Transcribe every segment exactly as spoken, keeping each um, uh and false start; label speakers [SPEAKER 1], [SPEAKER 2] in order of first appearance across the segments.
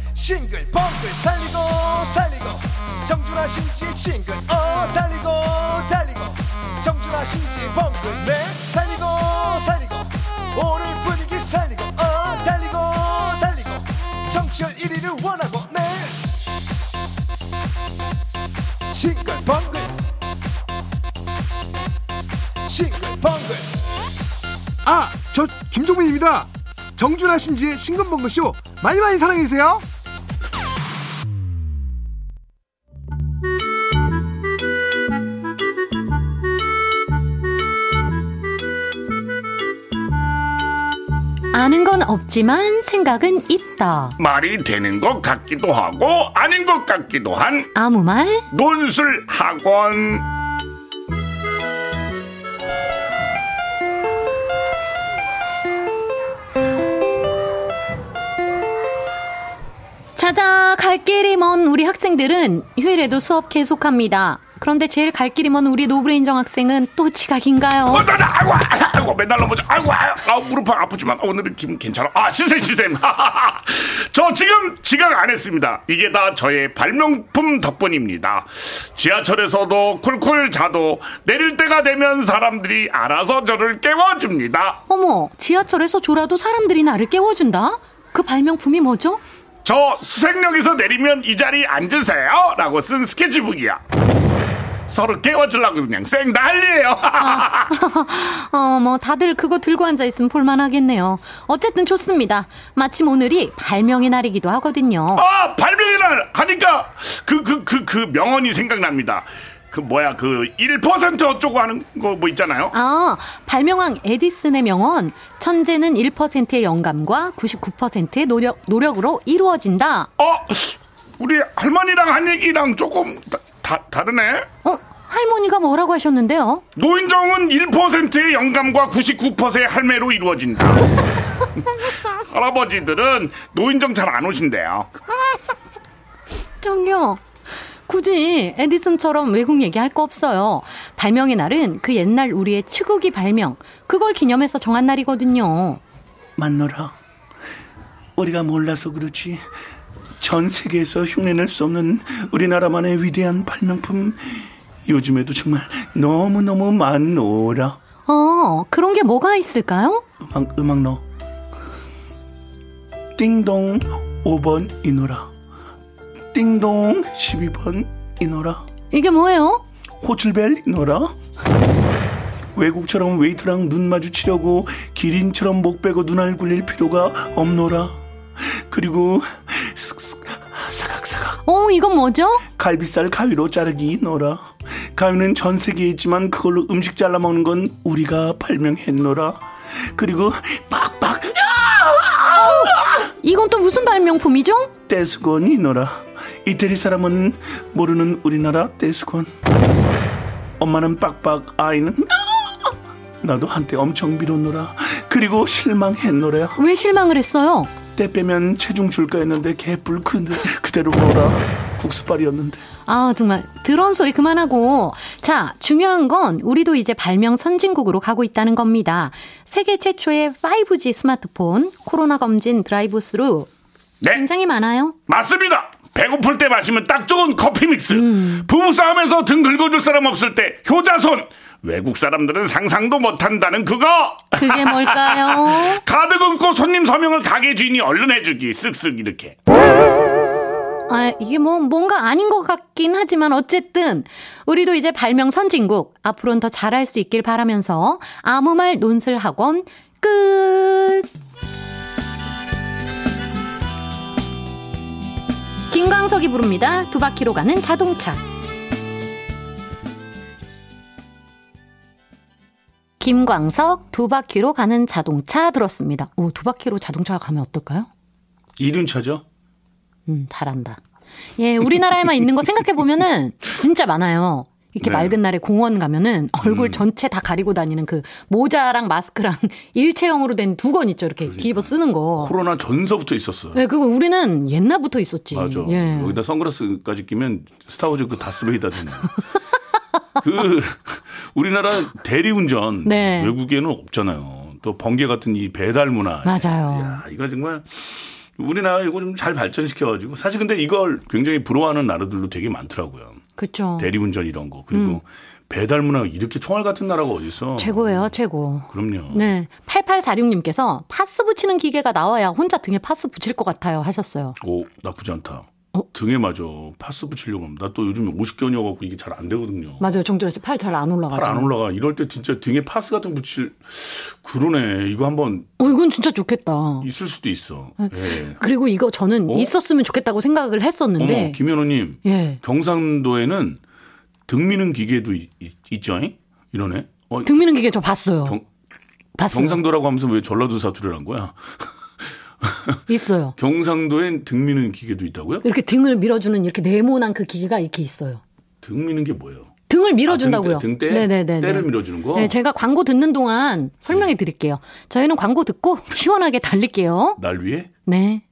[SPEAKER 1] 싱글벙글 살리고 살리고 정준하 신지의 싱글 어 달리고 달리고 정준하 신지의 벙글 네 살리고 살리고 오늘 분위기 살리고 어 달리고 달리고 정치열 일 위를 원하고 네 싱글벙글 싱글벙글
[SPEAKER 2] 아, 저 김종민입니다. 정준하 신지의 싱글벙글쇼 많이 많이 사랑해주세요.
[SPEAKER 3] 아는 건 없지만 생각은 있다.
[SPEAKER 4] 말이 되는 것 같기도 하고 아닌 것 같기도 한
[SPEAKER 3] 아무 말
[SPEAKER 4] 논술 학원.
[SPEAKER 3] 자자, 갈 길이 먼 우리 학생들은 휴일에도 수업 계속합니다. 그런데 제일 갈 길이 먼 우리 노브레인정 학생은 또 지각인가요?
[SPEAKER 4] 어, 나, 나, 아이고, 아이고, 맨날 넘어져. 아이고, 아이고, 무릎 아프지만 오늘은 기분 괜찮아. 아, 신쌤, 신쌤. 저 지금 지각 안 했습니다. 이게 다 저의 발명품 덕분입니다. 지하철에서도 쿨쿨 자도 내릴 때가 되면 사람들이 알아서 저를 깨워줍니다.
[SPEAKER 3] 어머, 지하철에서 졸아도 사람들이 나를 깨워준다? 그 발명품이 뭐죠?
[SPEAKER 4] 저 수색역에서 내리면 이 자리에 앉으세요 라고 쓴 스케치북이야. 서로 깨워주려고 그냥 쌩 난리예요.
[SPEAKER 3] 아, 어, 뭐 다들 그거 들고 앉아있으면 볼만하겠네요. 어쨌든 좋습니다. 마침 오늘이 발명의 날이기도 하거든요.
[SPEAKER 4] 아, 발명의 날 하니까 그 그 그 그 명언이 생각납니다. 그 뭐야 그 일 퍼센트 어쩌고 하는 거 뭐 있잖아요.
[SPEAKER 3] 아, 발명왕 에디슨의 명언. 천재는 일 퍼센트의 영감과 구십구 퍼센트의 노력, 노력으로 이루어진다.
[SPEAKER 4] 어, 우리 할머니랑 한 얘기랑 조금 다, 다, 다르네.
[SPEAKER 3] 어, 할머니가 뭐라고 하셨는데요?
[SPEAKER 4] 노인정은 일 퍼센트의 영감과 구십구 퍼센트의 할매로 이루어진다. 할아버지들은 노인정 잘 안 오신대요.
[SPEAKER 3] 저기요, 굳이 에디슨처럼 외국 얘기할 거 없어요. 발명의 날은 그 옛날 우리의 치국이 발명, 그걸 기념해서 정한 날이거든요.
[SPEAKER 5] 만노라, 우리가 몰라서 그렇지 전 세계에서 흉내낼 수 없는 우리나라만의 위대한 발명품 요즘에도 정말 너무너무 많노라.
[SPEAKER 3] 어, 그런 게 뭐가 있을까요?
[SPEAKER 5] 음악, 음악 넣어. 띵동 오 번 이노라, 띵동 십이 번 이노라.
[SPEAKER 3] 이게 뭐예요?
[SPEAKER 5] 호출벨 이노라. 외국처럼 웨이터랑 눈 마주치려고 기린처럼 목 빼고 눈알 굴릴 필요가 없노라. 그리고 슥슥 사각사각.
[SPEAKER 3] 어, 이건 뭐죠?
[SPEAKER 5] 갈비살 가위로 자르기 노라. 가위는 전 세계에 있지만 그걸로 음식 잘라 먹는 건 우리가 발명했노라. 그리고 빡빡.
[SPEAKER 3] 이건 또 무슨 발명품이죠?
[SPEAKER 5] 떼수건 이노라. 이태리 사람은 모르는 우리나라 떼수건. 엄마는 빡빡, 아이는 나도 한때 엄청 미뤘노라. 그리고 실망했노라.
[SPEAKER 3] 왜 실망을 했어요?
[SPEAKER 5] 때 빼면 체중 줄까 했는데 개뿔 그대, 그대로 놀아. 국수빨이었는데.
[SPEAKER 3] 아, 정말 드러운 소리 그만하고. 자, 중요한 건 우리도 이제 발명 선진국으로 가고 있다는 겁니다. 세계 최초의 파이브지 스마트폰, 코로나 검진 드라이브 스루.
[SPEAKER 4] 네,
[SPEAKER 3] 굉장히 많아요.
[SPEAKER 4] 맞습니다. 배고플 때 마시면 딱 좋은 커피 믹스.
[SPEAKER 3] 음.
[SPEAKER 4] 부부싸움에서 등 긁어줄 사람 없을 때 효자손. 외국 사람들은 상상도 못한다는 그거.
[SPEAKER 3] 그게 뭘까요?
[SPEAKER 4] 카드 긁고 손님 서명을 가게 주인이 얼른 해주기. 쓱쓱 이렇게.
[SPEAKER 3] 아, 이게 뭐 뭔가 아닌 것 같긴 하지만 어쨌든 우리도 이제 발명 선진국, 앞으로는 더 잘할 수 있길 바라면서 아무 말 논술 학원 끝. 김광석이 부릅니다. 두 바퀴로 가는 자동차. 김광석 두 바퀴로 가는 자동차 들었습니다. 오, 두 바퀴로 자동차가 가면 어떨까요?
[SPEAKER 5] 이륜차죠?
[SPEAKER 3] 음, 잘한다. 예, 우리나라에만 있는 거 생각해보면은 진짜 많아요. 이렇게
[SPEAKER 5] 네.
[SPEAKER 3] 맑은 날에 공원 가면은 얼굴
[SPEAKER 5] 음.
[SPEAKER 3] 전체 다 가리고 다니는 그 모자랑 마스크랑 일체형으로 된 두 건 있죠. 이렇게
[SPEAKER 5] 그러니까.
[SPEAKER 3] 뒤집어 쓰는 거.
[SPEAKER 5] 코로나 전서부터 있었어요.
[SPEAKER 3] 네, 그거 우리는 옛날부터 있었지.
[SPEAKER 5] 맞아.
[SPEAKER 3] 예.
[SPEAKER 5] 여기다 선글라스까지 끼면 스타워즈 그 다스베이다 되네. 그 우리나라 대리운전
[SPEAKER 3] 네.
[SPEAKER 5] 외국에는 없잖아요. 또 번개 같은 이 배달 문화.
[SPEAKER 3] 맞아요.
[SPEAKER 5] 야, 이거 정말 우리나라 이거 좀 잘 발전시켜가지고 사실 근데 이걸 굉장히 부러워하는 나라들도 되게 많더라고요.
[SPEAKER 3] 그렇죠.
[SPEAKER 5] 대리운전 이런 거 그리고 음. 배달 문화가 이렇게 총알 같은 나라가 어디 있어?
[SPEAKER 3] 최고예요, 최고.
[SPEAKER 5] 그럼요.
[SPEAKER 3] 네, 팔팔사육님께서 파스 붙이는 기계가 나와야 혼자 등에 파스 붙일 것 같아요 하셨어요.
[SPEAKER 5] 오, 나쁘지 않다.
[SPEAKER 3] 어?
[SPEAKER 5] 등에 맞아 파스 붙이려고 합니다. 나 또 요즘 오십견이어갖고 이게 잘 안 되거든요.
[SPEAKER 3] 맞아요, 정준하 씨 팔 잘 안 올라가죠.
[SPEAKER 5] 팔 안 올라가. 이럴 때 진짜 등에 파스 같은 거 붙일 그러네. 이거 한번.
[SPEAKER 3] 어, 이건 진짜 좋겠다.
[SPEAKER 5] 있을 수도 있어.
[SPEAKER 3] 네.
[SPEAKER 5] 예.
[SPEAKER 3] 그리고 이거 저는 어? 있었으면 좋겠다고 생각을 했었는데.
[SPEAKER 5] 어머, 김현우님.
[SPEAKER 3] 예.
[SPEAKER 5] 경상도에는 등 미는 기계도 있, 있죠? 이러네. 어,
[SPEAKER 3] 등 미는 기계 저 봤어요. 경, 봤어요.
[SPEAKER 5] 경상도라고 하면서 왜 전라도 사투리를 한 거야?
[SPEAKER 3] 있어요.
[SPEAKER 5] 경상도엔 등 미는 기계도 있다고요?
[SPEAKER 3] 이렇게 등을 밀어주는 이렇게 네모난 그 기계가 이렇게 있어요.
[SPEAKER 5] 등 미는 게 뭐예요?
[SPEAKER 3] 등을 밀어준다고요.
[SPEAKER 5] 아, 등, 등 떼? 네네네. 때를 밀어주는 거?
[SPEAKER 3] 네, 제가 광고 듣는 동안 설명해 드릴게요. 저희는 광고 듣고 시원하게 달릴게요.
[SPEAKER 5] 날 위해?
[SPEAKER 3] 네.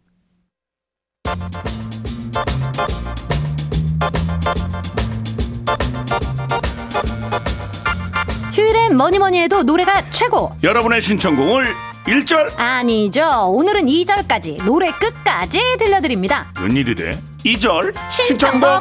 [SPEAKER 3] 휴일엔 뭐니뭐니 해도 노래가 최고.
[SPEAKER 5] 여러분의 신청곡을 일 절
[SPEAKER 3] 아니죠. 오늘은 이 절까지 노래 끝까지 들려드립니다.
[SPEAKER 5] 웬일이래? 이 절
[SPEAKER 3] 신청곡, 신청곡.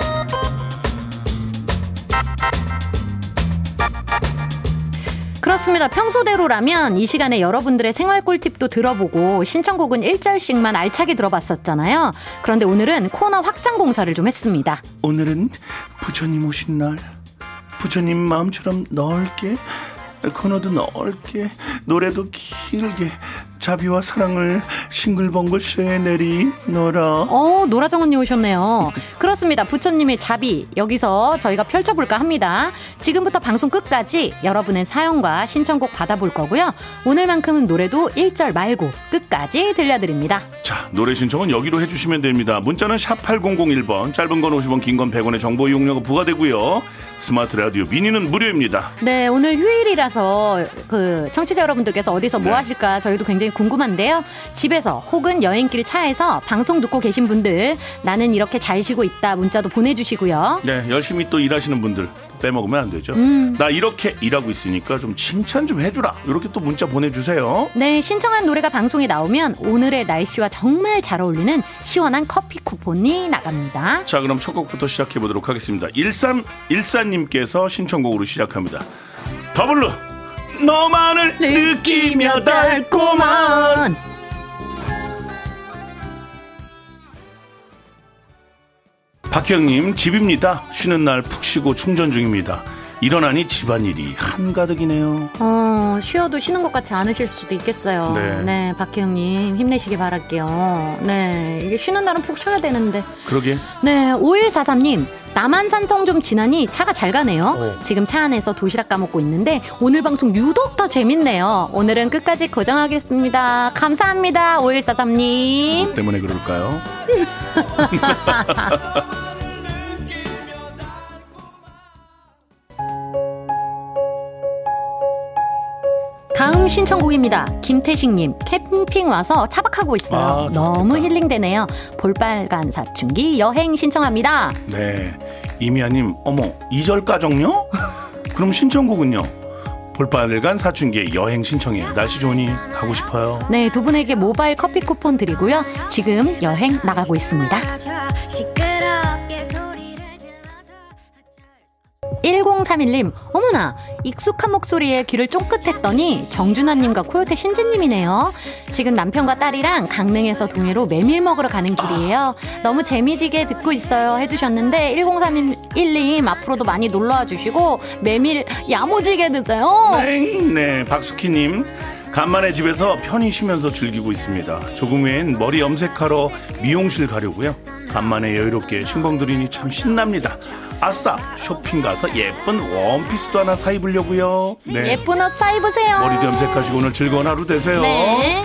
[SPEAKER 3] 그렇습니다. 평소대로라면 이 시간에 여러분들의 생활 꿀팁도 들어보고 신청곡은 일 절씩만 알차게 들어봤었잖아요. 그런데 오늘은 코너 확장 공사를 좀 했습니다.
[SPEAKER 5] 오늘은 부처님 오신 날 부처님 마음처럼 넓게 코너도 넓게 노래도 길게 자비와 사랑을 싱글벙글 쇠내리노라.
[SPEAKER 3] 어, 노라정언니 오셨네요. 그렇습니다. 부처님의 자비 여기서 저희가 펼쳐볼까 합니다. 지금부터 방송 끝까지 여러분의 사연과 신청곡 받아볼 거고요. 오늘만큼은 노래도 일 절 말고 끝까지 들려드립니다.
[SPEAKER 5] 자, 노래 신청은 여기로 해주시면 됩니다. 문자는 샵 팔공공일 번, 짧은 건 오십 원, 긴 건 백 원의 정보 이용료가 부과되고요. 스마트 라디오 미니는 무료입니다.
[SPEAKER 3] 네, 오늘 휴일이라서 그 청취자 여러분들께서 어디서 뭐 네. 하실까 저희도 굉장히 궁금한데요. 집에서 혹은 여행길 차에서 방송 듣고 계신 분들 나는 이렇게 잘 쉬고 있다 문자도 보내주시고요.
[SPEAKER 5] 네, 열심히 또 일하시는 분들 빼먹으면 안 되죠.
[SPEAKER 3] 음.
[SPEAKER 5] 나 이렇게 일하고 있으니까 좀 칭찬 좀 해주라. 이렇게 또 문자 보내주세요.
[SPEAKER 3] 네, 신청한 노래가 방송에 나오면 오늘의 날씨와 정말 잘 어울리는 시원한 커피 쿠폰이 나갑니다.
[SPEAKER 5] 자, 그럼 첫 곡부터 시작해보도록 하겠습니다. 일삼일사님께서 신청곡으로 시작합니다. 더블루 너만을 느끼며 달콤한. 박형님, 집입니다. 쉬는 날 푹 쉬고 충전 중입니다. 일어나니 집안일이 한가득이네요.
[SPEAKER 3] 어, 쉬어도 쉬는 것 같지 않으실 수도 있겠어요. 네, 네 박혜영님 힘내시기 바랄게요. 네, 이게 쉬는 날은 푹 쉬어야 되는데.
[SPEAKER 5] 그러게.
[SPEAKER 3] 네, 오일사삼님 남한산성 좀 지나니 차가 잘 가네요. 어. 지금 차 안에서 도시락 까먹고 있는데 오늘 방송 유독 더 재밌네요. 오늘은 끝까지 고정하겠습니다. 감사합니다. 오일사삼님.
[SPEAKER 5] 뭐 때문에 그럴까요?
[SPEAKER 3] 다음 신청곡입니다. 김태식님, 캠핑 와서 차박하고 있어요. 아, 너무 힐링되네요. 볼빨간 사춘기 여행 신청합니다.
[SPEAKER 5] 네, 이미아님, 어머 이 절 가정요? 그럼 신청곡은요? 볼빨간 사춘기 여행 신청해요. 날씨 좋으니 가고 싶어요.
[SPEAKER 3] 네, 두 분에게 모바일 커피 쿠폰 드리고요. 지금 여행 나가고 있습니다. 일공삼일님, 어머나 익숙한 목소리에 귀를 쫑긋했더니 정준하님과 코요태 신지님이네요. 지금 남편과 딸이랑 강릉에서 동해로 메밀 먹으러 가는 길이에요. 너무 재미지게 듣고 있어요 해주셨는데 일공삼일님 앞으로도 많이 놀러와 주시고 메밀 야무지게 드세요.
[SPEAKER 5] 네, 네 박수키님, 간만에 집에서 편히 쉬면서 즐기고 있습니다. 조금 후엔 머리 염색하러 미용실 가려고요. 간만에 여유롭게 신봉 들이니 참 신납니다. 아싸, 쇼핑 가서 예쁜 원피스도 하나 사 입으려고요.
[SPEAKER 3] 네. 예쁜 옷 사 입으세요.
[SPEAKER 5] 머리도 염색하시고 오늘 즐거운 하루 되세요.
[SPEAKER 3] 네.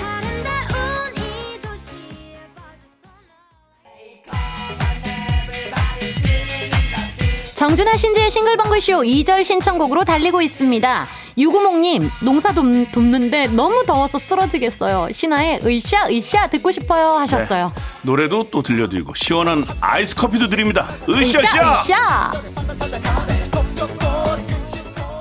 [SPEAKER 3] 정준하 신지의 싱글벙글쇼 이 절 신청곡으로 달리고 있습니다. 유구몽님, 농사 돕, 돕는데 너무 더워서 쓰러지겠어요. 신화의 으쌰 으쌰 듣고 싶어요 하셨어요.
[SPEAKER 5] 네, 노래도 또 들려드리고 시원한 아이스 커피도 드립니다. 으쌰 으쌰, 으쌰.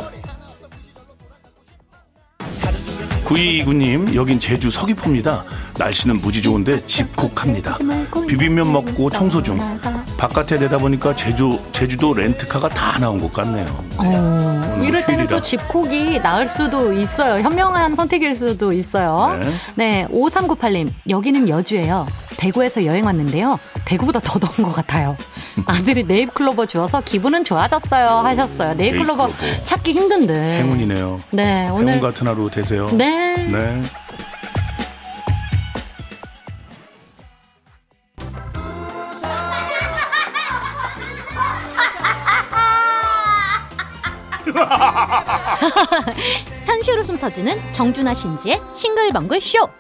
[SPEAKER 5] 구이이구님, 여긴 제주 서귀포입니다. 날씨는 무지 좋은데 집콕합니다. 비빔면 먹고 청소 중. 바깥에 내다 보니까 제주, 제주도 렌트카가 다 나온 것 같네요.
[SPEAKER 3] 어, 이럴 때는 또 집콕이 나을 수도 있어요. 현명한 선택일 수도 있어요.
[SPEAKER 5] 네.
[SPEAKER 3] 네, 오삼구팔 님. 여기는 여주예요. 대구에서 여행 왔는데요. 대구보다 더 더운 것 같아요. 아들이 네잎클로버 주워서 기분은 좋아졌어요 하셨어요. 네잎클로버
[SPEAKER 5] 네잎클로버.
[SPEAKER 3] 찾기 힘든데.
[SPEAKER 5] 행운이네요.
[SPEAKER 3] 네, 오늘
[SPEAKER 5] 행운 같은 하루 되세요.
[SPEAKER 3] 네.
[SPEAKER 5] 네.
[SPEAKER 3] 현실 웃음 터지는 정준하 신지의 싱글벙글 쇼.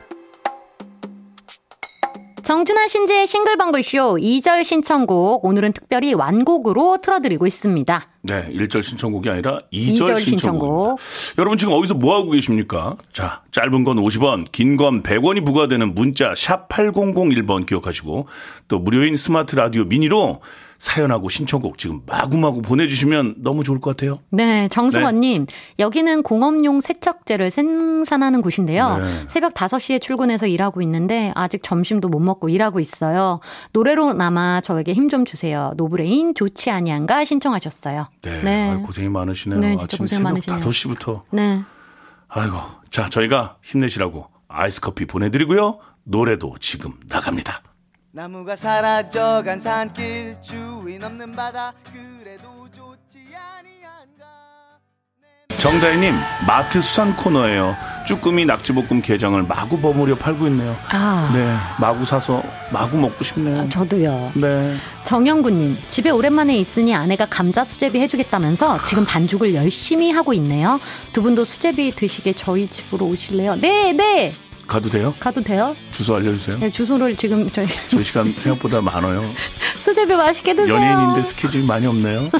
[SPEAKER 3] 정준하 신지의 싱글벙글쇼 이 절 신청곡 오늘은 특별히 완곡으로 틀어드리고 있습니다.
[SPEAKER 5] 네, 일 절 신청곡이 아니라 이 절,
[SPEAKER 3] 이 절
[SPEAKER 5] 신청곡입니다.
[SPEAKER 3] 신청곡.
[SPEAKER 5] 여러분 지금 어디서 뭐하고 계십니까? 자, 짧은 건 오십 원, 긴 건 백 원이 부과되는 문자 샵 팔공공일 번 기억하시고 또 무료인 스마트 라디오 미니로 사연하고 신청곡 지금 마구마구 보내주시면 너무 좋을 것 같아요.
[SPEAKER 3] 네, 정승원님. 네. 여기는 공업용 세척제를 생산하는 곳인데요. 네. 새벽 다섯 시에 출근해서 일하고 있는데 아직 점심도 못 먹고 일하고 있어요. 노래로나마 저에게 힘 좀 주세요. 노브레인 좋지 아니한가 신청하셨어요.
[SPEAKER 5] 네,
[SPEAKER 3] 네.
[SPEAKER 5] 아유, 고생이 많으시네요.
[SPEAKER 3] 네, 진짜
[SPEAKER 5] 아침
[SPEAKER 3] 고생
[SPEAKER 5] 새벽
[SPEAKER 3] 많으시네요.
[SPEAKER 5] 다섯 시부터.
[SPEAKER 3] 네.
[SPEAKER 5] 아이고, 자 저희가 힘내시라고 아이스 커피 보내드리고요. 노래도 지금 나갑니다.
[SPEAKER 1] 나무가 사라져간 산길 주인 없는 바다 그래도 좋지 아니한가.
[SPEAKER 5] 정다희님 마트 수산 코너예요. 쭈꾸미 낙지볶음 게장을 마구 버무려 팔고 있네요.
[SPEAKER 3] 아,
[SPEAKER 5] 네, 마구 사서 마구 먹고 싶네요.
[SPEAKER 3] 아, 저도요.
[SPEAKER 5] 네.
[SPEAKER 3] 정영구님, 집에 오랜만에 있으니 아내가 감자 수제비 해주겠다면서 지금 반죽을 열심히 하고 있네요. 두 분도 수제비 드시게 저희 집으로 오실래요? 네, 네.
[SPEAKER 5] 가도 돼요?
[SPEAKER 3] 가도 돼요?
[SPEAKER 5] 주소 알려주세요.
[SPEAKER 3] 네, 주소를 지금 저희
[SPEAKER 5] 저희 시간 생각보다 많아요.
[SPEAKER 3] 수제비 맛있게 드세요.
[SPEAKER 5] 연예인인데 스케줄이 많이 없네요.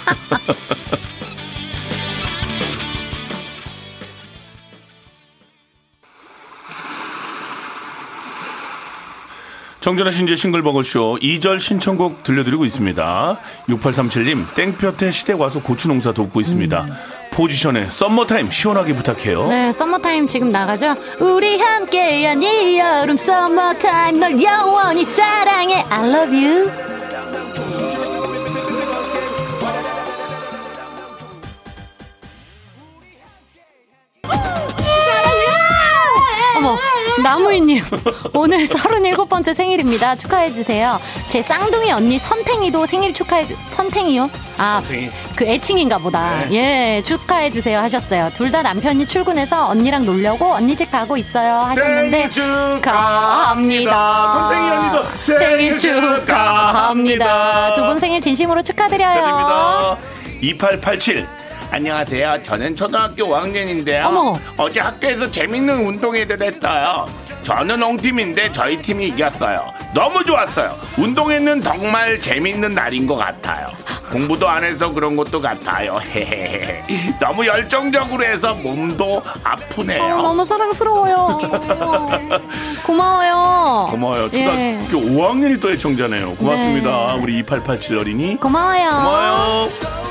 [SPEAKER 5] 정준하 신지의 싱글벙글쇼 이 절 신청곡 들려드리고 있습니다. 육팔삼칠 님 땡볕에 시댁 와서 고추 농사 돕고 있습니다. 음. 포지션의 썸머타임 시원하게 부탁해요.
[SPEAKER 3] 네, 썸머타임 지금 나가죠. 우리 함께한 이 여름 썸머타임 널 영원히 사랑해 I love you. 어머, 나무이님 오늘 서른일곱 번째 생일입니다. 축하해주세요. 제 쌍둥이 언니 선탱이도 생일 축하해주... 선탱이요? 아, 선탱이. 그 애칭인가 보다. 네. 예, 축하해주세요 하셨어요. 둘 다 남편이 출근해서 언니랑 놀려고 언니 집 가고 있어요 하셨는데
[SPEAKER 4] 생일 축하합니다. 선탱이 언니도
[SPEAKER 3] 생일 축하합니다. 두 분 생일 진심으로 축하드려요.
[SPEAKER 5] 축하드립니다.
[SPEAKER 4] 이팔팔칠 안녕하세요. 저는 초등학교 오 학년인데요.
[SPEAKER 3] 어머.
[SPEAKER 4] 어제 학교에서 재밌는 운동회를 했어요. 저는 옹팀인데 저희 팀이 이겼어요. 너무 좋았어요. 운동회는 정말 재밌는 날인 것 같아요. 공부도 안 해서 그런 것도 같아요. 너무 열정적으로 해서 몸도 아프네요.
[SPEAKER 3] 어, 너무 사랑스러워요. 고마워요.
[SPEAKER 5] 고마워요. 초등학교 예. 오 학년이 또 애청자네요. 고맙습니다. 네. 우리 이팔팔칠 어린이.
[SPEAKER 3] 고마워요.
[SPEAKER 5] 고마워요.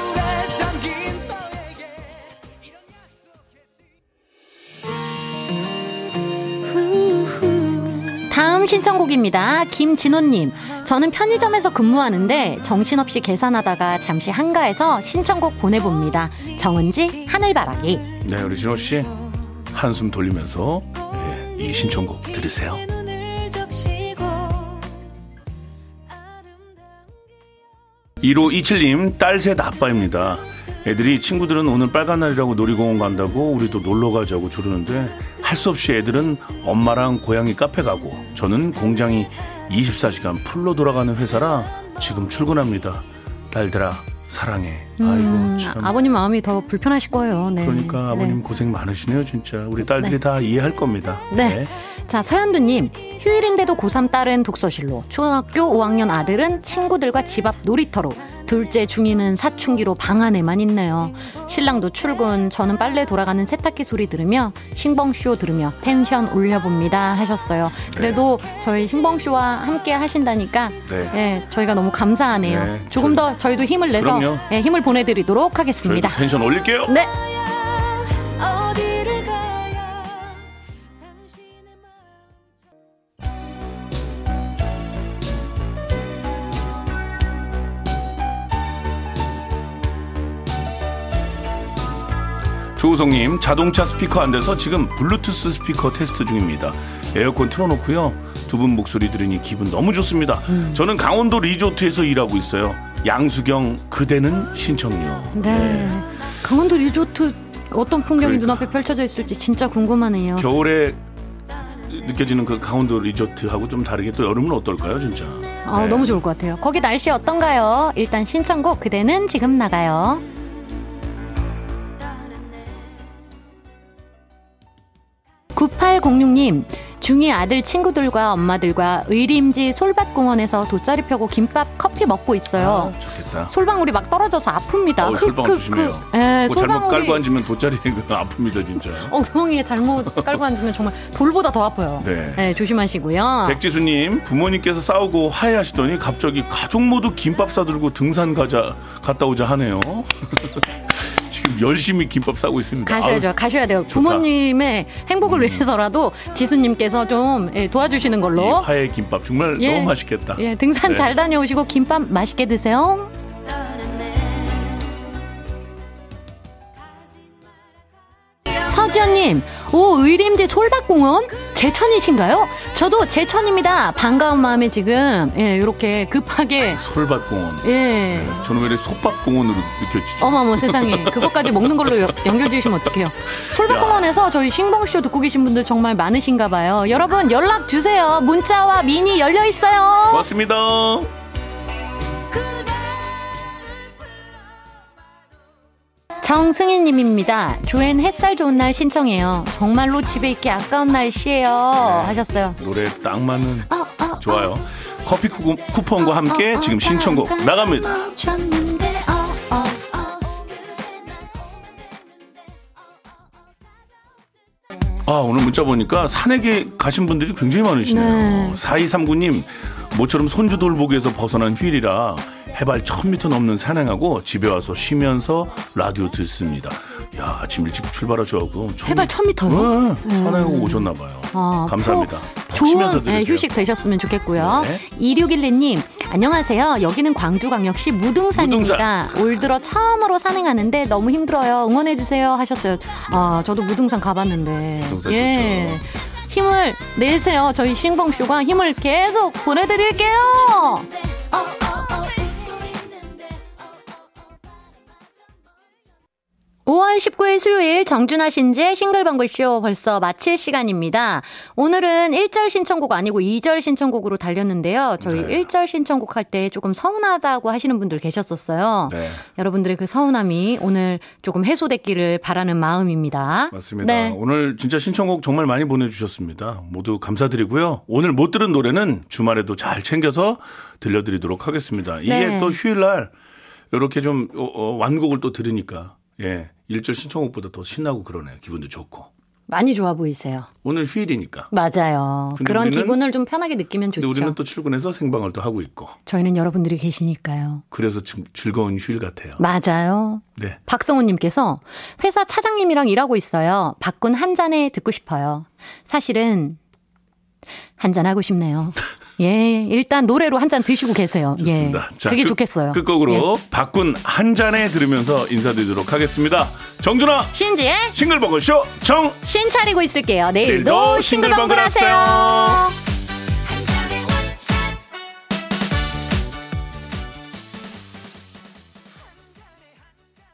[SPEAKER 3] 다음 신청곡입니다. 김진호님. 저는 편의점에서 근무하는데 정신없이 계산하다가 잠시 한가해서 신청곡 보내봅니다. 정은지 하늘바라기.
[SPEAKER 5] 네, 우리 진호씨 한숨 돌리면서 네, 이 신청곡 들으세요. 일오이칠 님 딸 셋 아빠입니다. 애들이 친구들은 오늘 빨간 날이라고 놀이공원 간다고 우리도 놀러 가자고 조르는데 할 수 없이 애들은 엄마랑 고양이 카페 가고 저는 공장이 이십사 시간 풀로 돌아가는 회사라 지금 출근합니다. 딸들아 사랑해.
[SPEAKER 3] 음,
[SPEAKER 5] 아이고 참.
[SPEAKER 3] 아버님 마음이 더 불편하실 거예요. 네.
[SPEAKER 5] 그러니까 아버님
[SPEAKER 3] 네.
[SPEAKER 5] 고생 많으시네요 진짜. 우리 딸들이 네. 다 이해할 겁니다.
[SPEAKER 3] 네.
[SPEAKER 5] 네.
[SPEAKER 3] 자, 서현두님. 휴일인데도 고삼 딸은 독서실로, 초등학교 오 학년 아들은 친구들과 집 앞 놀이터로, 둘째 중이는 사춘기로 방 안에만 있네요. 신랑도 출근, 저는 빨래 돌아가는 세탁기 소리 들으며 싱벙쇼 들으며 텐션 올려봅니다 하셨어요. 그래도 네. 저희 싱벙쇼와 함께 하신다니까 네. 예, 저희가 너무 감사하네요. 네. 조금 저희, 더 저희도 힘을 내서 예, 힘을 보내드리도록 하겠습니다.
[SPEAKER 5] 텐션 올릴게요.
[SPEAKER 3] 네.
[SPEAKER 5] 조우성님, 자동차 스피커 안 돼서 지금 블루투스 스피커 테스트 중입니다. 에어컨 틀어놓고요. 두 분 목소리 들으니 기분 너무 좋습니다. 음. 저는 강원도 리조트에서 일하고 있어요. 양수경, 그대는 신청요.
[SPEAKER 3] 네. 네. 강원도 리조트 어떤 풍경이 그러니까. 눈앞에 펼쳐져 있을지 진짜 궁금하네요.
[SPEAKER 5] 겨울에 느껴지는 그 강원도 리조트하고 좀 다르게 또 여름은 어떨까요, 진짜?
[SPEAKER 3] 아, 네. 너무 좋을 것 같아요. 거기 날씨 어떤가요? 일단 신청곡 그대는 지금 나가요. 구팔공육 님, 중이 아들 친구들과 엄마들과 의림지 솔밭공원에서 돗자리 펴고 김밥 커피 먹고 있어요.
[SPEAKER 5] 아, 좋겠다.
[SPEAKER 3] 솔방울이 막 떨어져서 아픕니다.
[SPEAKER 5] 어, 솔방울 그, 조심해요.
[SPEAKER 3] 그, 에,
[SPEAKER 5] 뭐
[SPEAKER 3] 솔방울이...
[SPEAKER 5] 잘못 깔고 앉으면 돗자리가 아픕니다, 진짜.
[SPEAKER 3] 엉덩이에 잘못 깔고 앉으면 정말 돌보다 더 아파요.
[SPEAKER 5] 네.
[SPEAKER 3] 네, 조심하시고요.
[SPEAKER 5] 백지수님, 부모님께서 싸우고 화해하시더니 갑자기 가족 모두 김밥 싸들고 등산 가자 갔다 오자 하네요. 지금 열심히 김밥 싸고 있습니다.
[SPEAKER 3] 가셔야죠. 아유, 가셔야 돼요. 좋다. 부모님의 행복을 음. 위해서라도 지수님께서 좀 예, 도와주시는 걸로.
[SPEAKER 5] 이 화해 김밥 정말 예, 너무 맛있겠다.
[SPEAKER 3] 예, 등산 네. 잘 다녀오시고 김밥 맛있게 드세요. 서지연님, 오, 의림지 솔밭공원? 제천이신가요? 저도 제천입니다. 반가운 마음에 지금, 예, 이렇게 급하게.
[SPEAKER 5] 솔밭공원.
[SPEAKER 3] 예.
[SPEAKER 5] 네, 저는 왜 솔밭공원으로 느껴지죠?
[SPEAKER 3] 어머머 세상에. 그것까지 먹는 걸로 여, 연결지으시면 어떡해요. 솔밭공원에서 저희 싱벙쇼 듣고 계신 분들 정말 많으신가 봐요. 여러분 연락 주세요. 문자와 미니 열려 있어요.
[SPEAKER 5] 고맙습니다.
[SPEAKER 3] 정승희님입니다. 조엔 햇살 좋은 날 신청해요. 정말로 집에 있기 아까운 날씨예요. 네, 하셨어요.
[SPEAKER 5] 노래 딱 맞는. 어, 어, 좋아요. 어. 커피 쿠, 쿠폰과 함께 어, 어, 지금 신청곡 어, 나갑니다. 아, 오늘 문자 보니까 산에게 가신 분들이 굉장히 많으시네요. 네. 사이삼구 님, 모처럼 손주 돌보기에서 벗어난 휴일이라 해발 천 미터 넘는 산행하고 집에 와서 쉬면서 라디오 듣습니다. 야, 아침 일찍 출발하셔가지고
[SPEAKER 3] 해발 천 미터요?
[SPEAKER 5] 네, 산행하고 음. 오셨나봐요. 아, 감사합니다.
[SPEAKER 3] 좋은 네, 휴식 되셨으면 좋겠고요. 네. 이육일이 님, 안녕하세요. 여기는 광주광역시 무등산입니다. 무등산. 올 들어 처음으로 산행하는데 너무 힘들어요. 응원해주세요 하셨어요. 아, 저도 무등산 가봤는데.
[SPEAKER 5] 무등산
[SPEAKER 3] 예. 좋죠. 힘을 내세요. 저희 싱벙쇼가 힘을 계속 보내드릴게요. 오월 십구일 수요일 정준하 신지의 싱글벙글쇼 벌써 마칠 시간입니다. 오늘은 일 절 신청곡 아니고 이 절 신청곡으로 달렸는데요. 저희 네. 일 절 신청곡 할 때 조금 서운하다고 하시는 분들 계셨었어요. 네. 여러분들의 그 서운함이 오늘 조금 해소됐기를 바라는 마음입니다.
[SPEAKER 5] 맞습니다. 네. 오늘 진짜 신청곡 정말 많이 보내주셨습니다. 모두 감사드리고요. 오늘 못 들은 노래는 주말에도 잘 챙겨서 들려드리도록 하겠습니다. 이게 네. 또 휴일날 이렇게 좀 완곡을 또 들으니까 예, 일 절 신청곡보다 더 신나고 그러네요. 기분도 좋고.
[SPEAKER 3] 많이 좋아 보이세요.
[SPEAKER 5] 오늘 휴일이니까.
[SPEAKER 3] 맞아요. 그런 우리는, 기분을 좀 편하게 느끼면 좋죠.
[SPEAKER 5] 근데 우리는 또 출근해서 생방을 또 하고 있고.
[SPEAKER 3] 저희는 여러분들이 계시니까요.
[SPEAKER 5] 그래서 좀 즐거운 휴일 같아요.
[SPEAKER 3] 맞아요.
[SPEAKER 5] 네.
[SPEAKER 3] 박성우님께서 회사 차장님이랑 일하고 있어요. 바꾼 한 잔에 듣고 싶어요. 사실은 한 잔 하고 싶네요. 예, 일단 노래로 한 잔 드시고 계세요.
[SPEAKER 5] 좋습니다.
[SPEAKER 3] 예,
[SPEAKER 5] 자,
[SPEAKER 3] 그게
[SPEAKER 5] 끝,
[SPEAKER 3] 좋겠어요.
[SPEAKER 5] 끝곡으로
[SPEAKER 3] 예.
[SPEAKER 5] 바꾼 한 잔에 들으면서 인사드리도록 하겠습니다. 정준하
[SPEAKER 3] 신지의
[SPEAKER 5] 싱글벙글쇼 정
[SPEAKER 3] 신 차리고 있을게요. 내일도,
[SPEAKER 5] 내일도
[SPEAKER 3] 싱글벙글 하세요.